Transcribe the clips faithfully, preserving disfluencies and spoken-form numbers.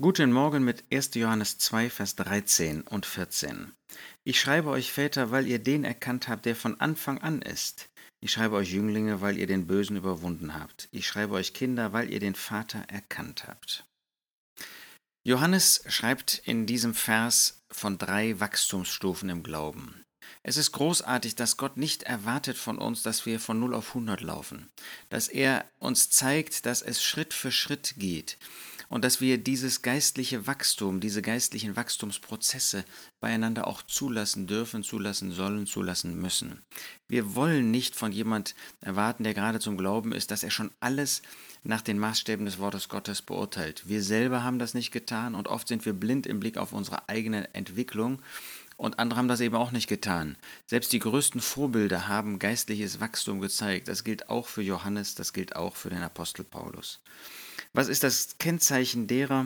Guten Morgen mit erster Johannes zwei, Vers dreizehn und vierzehn. Ich schreibe euch Väter, weil ihr den erkannt habt, der von Anfang an ist. Ich schreibe euch Jünglinge, weil ihr den Bösen überwunden habt. Ich schreibe euch Kinder, weil ihr den Vater erkannt habt. Johannes schreibt in diesem Vers von drei Wachstumsstufen im Glauben. Es ist großartig, dass Gott nicht erwartet von uns, dass wir von null auf hundert laufen, dass er uns zeigt, dass es Schritt für Schritt geht und dass wir dieses geistliche Wachstum, diese geistlichen Wachstumsprozesse beieinander auch zulassen dürfen, zulassen sollen, zulassen müssen. Wir wollen nicht von jemand erwarten, der gerade zum Glauben ist, dass er schon alles nach den Maßstäben des Wortes Gottes beurteilt. Wir selber haben das nicht getan und oft sind wir blind im Blick auf unsere eigene Entwicklung und andere haben das eben auch nicht getan. Selbst die größten Vorbilder haben geistliches Wachstum gezeigt. Das gilt auch für Johannes, das gilt auch für den Apostel Paulus. Was ist das Kennzeichen derer,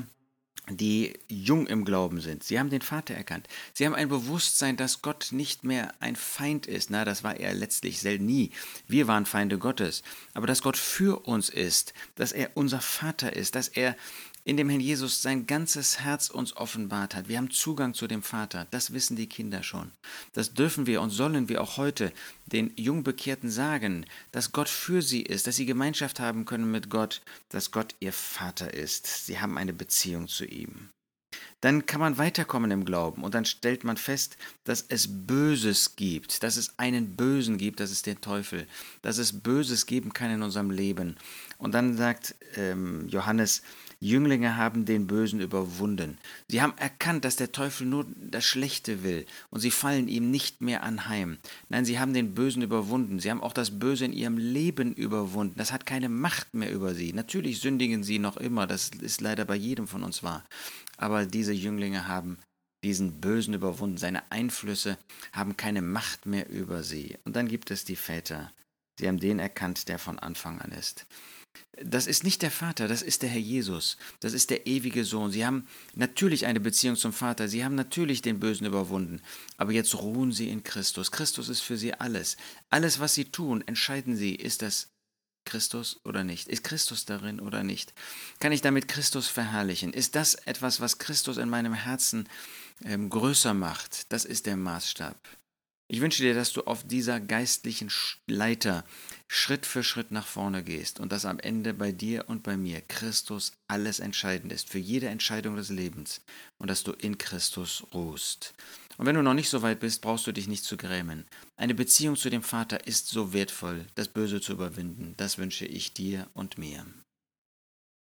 die jung im Glauben sind? Sie haben den Vater erkannt. Sie haben ein Bewusstsein, dass Gott nicht mehr ein Feind ist. Na, das war er letztlich selten nie. Wir waren Feinde Gottes. Aber dass Gott für uns ist, dass er unser Vater ist, dass er in dem Herrn Jesus sein ganzes Herz uns offenbart hat. Wir haben Zugang zu dem Vater. Das wissen die Kinder schon. Das dürfen wir und sollen wir auch heute den Jungbekehrten sagen, dass Gott für sie ist, dass sie Gemeinschaft haben können mit Gott, dass Gott ihr Vater ist. Sie haben eine Beziehung zu ihm. Dann kann man weiterkommen im Glauben und dann stellt man fest, dass es Böses gibt, dass es einen Bösen gibt, das ist der Teufel, dass es Böses geben kann in unserem Leben. Und dann sagt ähm, Johannes, Jünglinge haben den Bösen überwunden. Sie haben erkannt, dass der Teufel nur das Schlechte will und sie fallen ihm nicht mehr anheim. Nein, sie haben den Bösen überwunden. Sie haben auch das Böse in ihrem Leben überwunden. Das hat keine Macht mehr über sie. Natürlich sündigen sie noch immer, das ist leider bei jedem von uns wahr. Aber diese Jünglinge haben diesen Bösen überwunden. Seine Einflüsse haben keine Macht mehr über sie. Und dann gibt es die Väter. Sie haben den erkannt, der von Anfang an ist. Das ist nicht der Vater, das ist der Herr Jesus. Das ist der ewige Sohn. Sie haben natürlich eine Beziehung zum Vater. Sie haben natürlich den Bösen überwunden. Aber jetzt ruhen sie in Christus. Christus ist für sie alles. Alles, was sie tun, entscheiden sie, ist das Christus oder nicht? Ist Christus darin oder nicht? Kann ich damit Christus verherrlichen? Ist das etwas, was Christus in meinem Herzen ähm, größer macht? Das ist der Maßstab. Ich wünsche dir, dass du auf dieser geistlichen Leiter Schritt für Schritt nach vorne gehst und dass am Ende bei dir und bei mir Christus alles entscheidend ist für jede Entscheidung des Lebens und dass du in Christus ruhst. Und wenn du noch nicht so weit bist, brauchst du dich nicht zu grämen. Eine Beziehung zu dem Vater ist so wertvoll, das Böse zu überwinden. Das wünsche ich dir und mir.